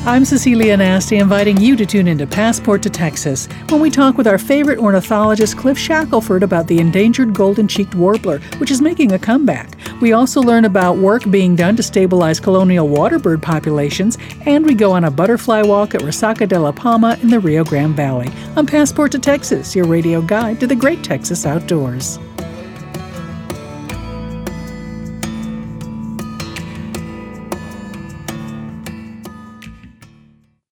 I'm Cecilia Nasty, inviting you to tune into Passport to Texas when we talk with our favorite ornithologist, Cliff Shackelford, about the endangered golden-cheeked warbler, which is making a comeback. We also learn about work being done to stabilize colonial waterbird populations, and we go on a butterfly walk at Resaca de la Palma in the Rio Grande Valley. On Passport to Texas, your radio guide to the great Texas outdoors.